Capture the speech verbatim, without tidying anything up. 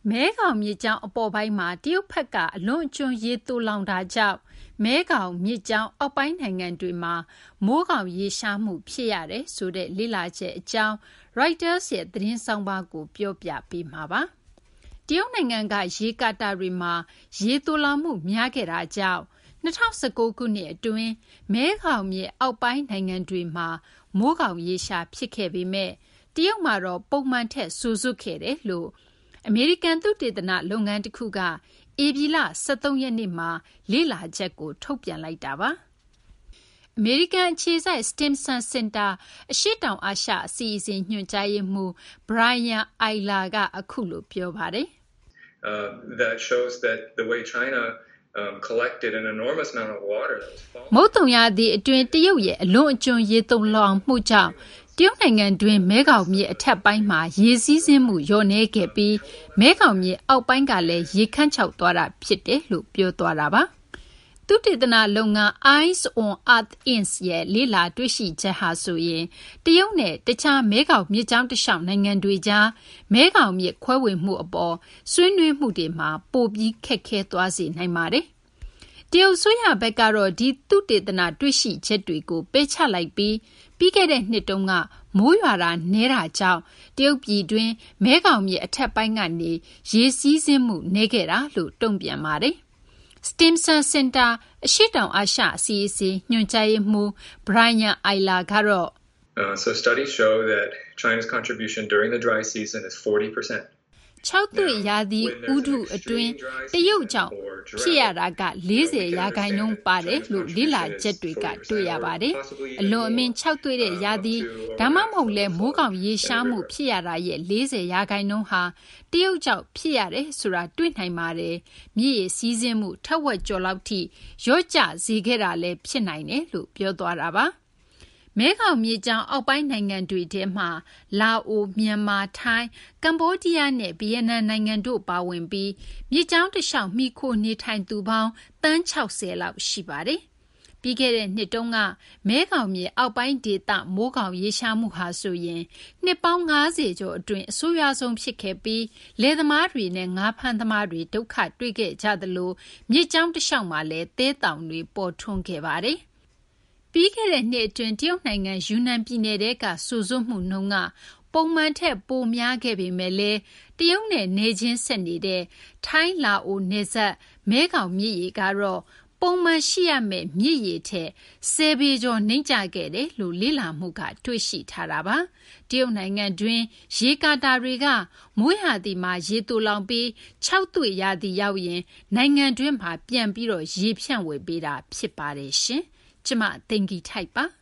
မဲခေါင်မြစ်ကြောင်းအပေါ်ပိုင်းမှာတရုတ်ဘက်ကအလွန်အကျွံရေသိုလောင်တာကြောင့်မဲခေါင်မြစ်ကြောင်းအောက်ပိုင်းနိုင်ငံတွေမှာမိုးခေါင်ရေရှားမှုဖြစ်ရတယ်ဆိုတဲ့လေ့လာချက်အကြောင်း Reuters ရဲ့သတင်းဆောင်ပါကိုပြောပြပေးမှာပါ။တရုတ်နိုင်ငံကရေကာတာတွေမှာရေသိုလောင်မှုများခဲ့တာကြောင့်၂၀၁၉ခုနှစ်အတွင်းမဲခေါင်မြစ်အောက်ပိုင်းနိုင်ငံတွေမှာမိုးခေါင်ရေရှားဖြစ်ခဲ့ပေမဲ့တရုတ်မှာတော့ပုံမှန်ထက်စိုစွတ်ခဲ့တယ်လို့အမေရိကန်သုတေသနလုပ်ငန်းတစ်ခုကဧပြီလ၁၃ရက်နေ့မှာလေ့လာချက်ကိုထုတ်ပြန်လိုက်တာပါ။အမေရိကန်အခြေစိုက် Stimson Center အရှေ့တောင်အာရှအစီအစဉ်ညွှန်ကြားရေးမှူး Brian Eyler ကအခုလိုပြောပါတယ်။ uh, that shows that the way China um, collected an enormous amount of water မုတ်တုံရာသီအတွင်းတရုတ်ရဲ့အလွန်အကျွံရေတုံလောင်မှုကြောင့်တရုတ်နိုင်ငံတွင်းမဲခေါင်မြစ်အထက်ပိုင်းမှာရေစီးဆင်းမှုလျော့နည်းခဲ့ပြီးမဲခေါင်မြစ်အောက်ပိုင်းကလည်းရေခမ်းခြောက်သွားတာဖြစ်တယ်လို့ပြောသွားတာပါ။သုတေသနလုပ်ငန်း Eyes on Earth Incorporated ရဲ့လေ့လာတွေ့ရှိချက်ဟာဆိုရင်တရုတ်နဲ့တခြားမဲခေါင်မြစ်ကြောင်းတစ်လျှောက်နိုင်ငံတွေကြားမဲခေါင်မြစ်ခွဲဝေမှုအပေါ်ဆွေးနွေးမှုတွေမှာပိုပြီးခက်ခဲသွားစေနိုင်ပါတယ်။တရုတ်ဆိုရဘက်ကတော့ဒီသုတေသနတွေ့ရှိချက်တွေကိုပယ်ချလိုက်ပြီးပြီးခဲ့တဲ့နှစ်တုန်းကမိုးရွာတာနဲတာကြောင့်တရုတ်ပြည်တွင်းမဲခေါင်မြစ်အထက်ပိုင်းကနေရေစီးဆင်းမှုနဲခဲ့တာလို့တုံ့ပြန်ပါတယ်။ Stimson Center အရှေ့တောင်အာရှအစီအစဉ်ညွှန်ကြားရေးမှူး Brian Eyler ကတော့ uh, so studies show that China's contribution during the dry season is forty percent. ခြောက်သွေ့ရာသီဥတုအတွင်းတရုတ်ကြောင့်ဖြစ်ရတာက၄၀ရာခိုင်နှုန်းပါတယ်လို့လေ့လာချက်တွေကတွေ့ရပါတယ်။အလွန်အမင်းခြောက်သွေ့တဲ့ရာသီဒါမှမဟုတ်လဲမိုးကောင်ရေရှားမှုဖြစ်ရတာရဲ့၄၀ရာခိုင်နှုန်းဟာတရုတ်ကြောင့်ဖြစ်ရတယ်ဆိုတာတွေ့နိုင်ပါတယ်။မြစ်ရေစီးဆင်းမှုထက်ဝက်ကျော်လောက်ထိရော့ကျစေခဲ့တာလည်းဖြစ်နိုင်တယ်လို့ပြောသွားတာပါ။မဲခေါင်မြစ်ကြောင်းအောက်ပိုင်းနိုင်ငံတွေထဲမှာလာအိုမြန်မာထိုင်းကမ္ဘောဒီးယားနဲ့ဗီယက်နမ်နိုင်ငံတို့ပါဝင်ပြီးမြစ်ကြောင်းတစ်လျှောက်မှီခိုနေထိုင်သူပေါင်းတန်း၆၀လောက်ရှိပါတယ်။ပြီးခဲ့တဲ့နှစ်တုန်းကမဲခေါင်မြစ်အောက်ပိုင်းဒေသမိုးခေါင်ရေရှားမှုဟာဆိုရင်နှစ်ပေါင်း၅၀ကျော်အတွင်းအဆိုးရွားဆုံးဖြစ်ခဲ့ပြီးလယ်သမားတွေနဲ့ငါးဖမ်းသမားတွေဒုက္ခတွေ့ခဲ့ကြသလိုမြစ်ကြောင်းတစ်လျှောက်မှာလည်းသဲတောင်တွေပေါ်ထွန်းခဲ့ပါတယ်။ပြီးခဲ့တဲ့နှစ်အတွင်းတရုတ်နိုင်ငံယူနန်ပြည်နယ်ထဲကစိုစွတ်မှုနှုန်းကပုံမှန်ထက်ပိုများခဲ့ပေမဲ့လည်းတရုတ်နဲ့နေချင်းဆက်နေတဲ့ထိုင်းလာအိုနယ်စပ်မဲခေါင်မြစ်ရေကတော့ပုံမှန်ရှိရမယ့်မြစ်ရေထက်ဆယ်ပေကျော်နှိမ့်ကျခဲ့တယ်လို့လေ့လာမှုကတွေ့ရှိထားတာပါ။တရုတ်နိုင်ငံတွင်းရေကာတာတွေကမိုးရာသီမှာရေသိုလောင်ပြီးခြောက်သွေ့ရာသီရောက်ရင်နိုင်ငံတွင်းမှာပြန်ပြီးတော့ရေဖြန့်ဝေပေးတာဖြစ်ပါတယ်ရှင်။ကျမသိင်္ဂီထိုက်ပါ